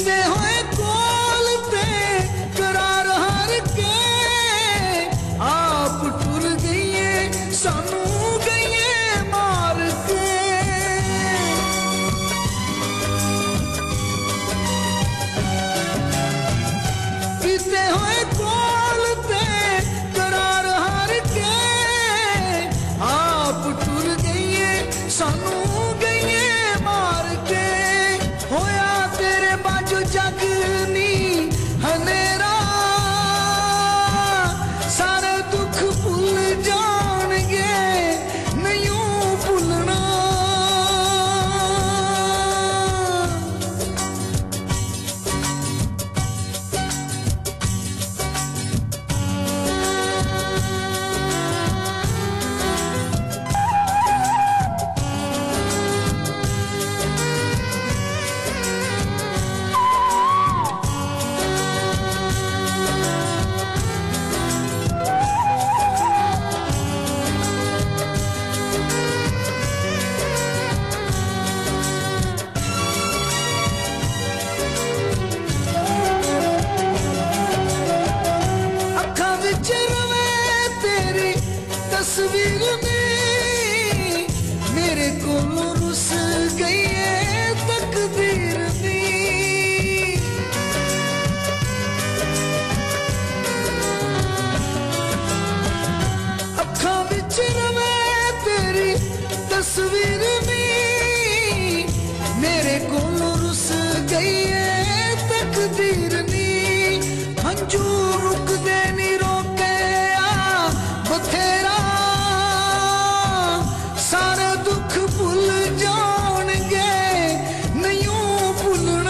पीते हुए कोल ते करार हार के आप टुर गईए सानू गईए मार के। पीते हुए कोल ते करार हार के आप टुर गईए सानू गईए मार के। होया तेरे बाजू जग नी हनेरा सारे दुख भुल जाणगे नहीं भुलना। तस्वीर में मेरे को रुस गई है तकदीर दी। अखा विच रवे तेरी तस्वीर में मेरे को रुस गई है तकदीर दी। हंजू रुक दे नी रोके आ बथेरा सारे दुख भुल जाणगे नहीं भुलना।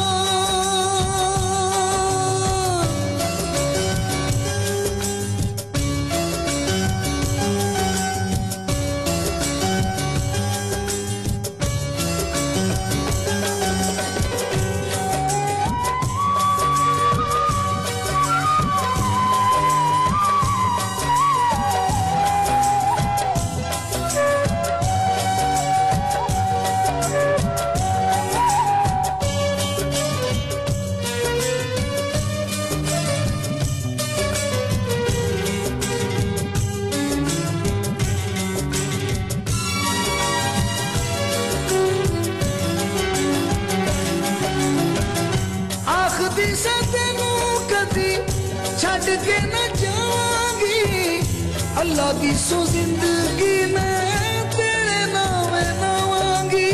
आखदी से तेनू कदी छड़ के न जावांगी अल्लाह दी सो जिंदगी मैं तेरे नाम नावांगी।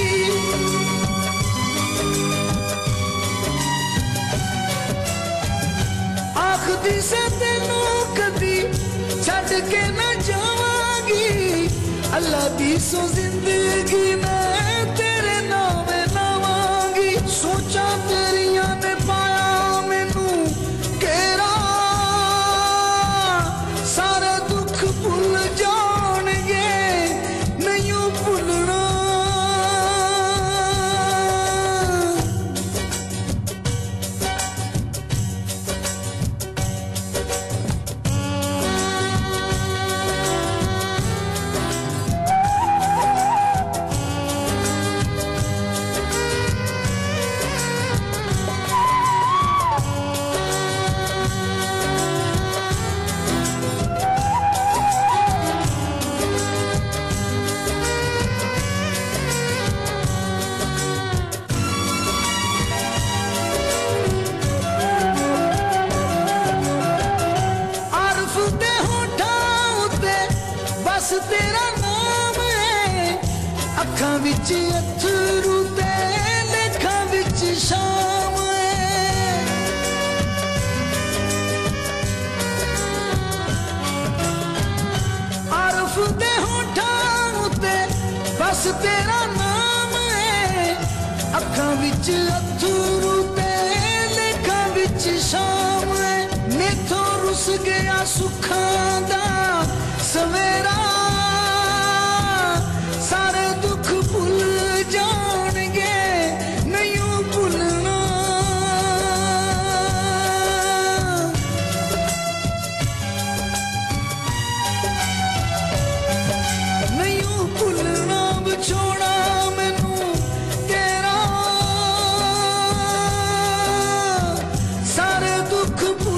आखदी से तेनू कदी छड़ के न जावांगी अल्लाह दी सो जिंदगी मैं तेरे नाम नावांगी। सोचा तेरिया ने पाया मैनू केरा सारे दुख भुल जाणगे नहीं भुलना। तेरा नाम है अखा विच अथरू ते लेखा विच शाम है। आरफ दे होठां उते बस तेरा नाम है अखा विच अथरू ते लेखा विच शाम है। मैथों रुस गया सुखां दा सवेरा सारे दुख भुल जाणगे नहीं भुलना। नहीं भुलना बिछोड़ा मैनू तेरा दुख